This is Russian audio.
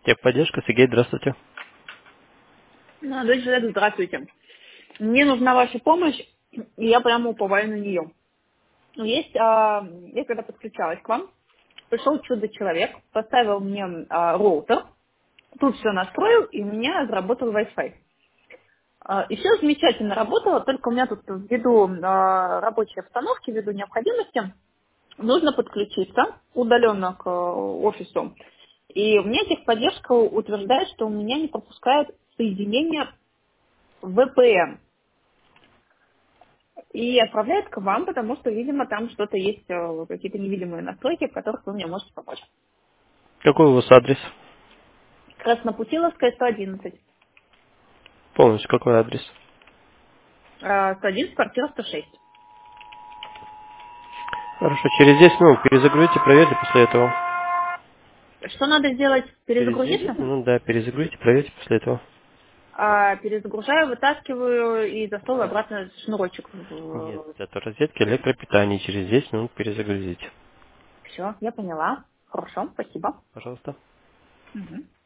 Техподдержка, Сергей, здравствуйте. Дочь Железа, здравствуйте. Мне нужна ваша помощь, и я прямо уповаю на нее. Я когда подключалась к вам, пришел чудо-человек, поставил мне роутер, тут все настроил, и у меня заработал Wi-Fi. И все замечательно работало, только у меня тут ввиду рабочей обстановки, ввиду необходимости, нужно подключиться удаленно к офису. И у меня техподдержка утверждает, что у меня не пропускает соединение VPN. И отправляет к вам, потому что, видимо, там что-то есть, какие-то невидимые настройки, в которых вы мне можете помочь. Какой у вас адрес? Краснопутиловская, 111. Полностью какой адрес? 111, квартира 106. Хорошо, через 10 минут перезагрузите, проверьте после этого. Что надо сделать? Через Перезагрузиться? 10 минут, да, перезагрузите, проверьте после этого. Перезагружаю, вытаскиваю и засовываю обратно шнурочек. Нет, это розетки электропитания. Через 10 минут перезагрузите. Все, я поняла. Хорошо, спасибо. Пожалуйста. Мгм.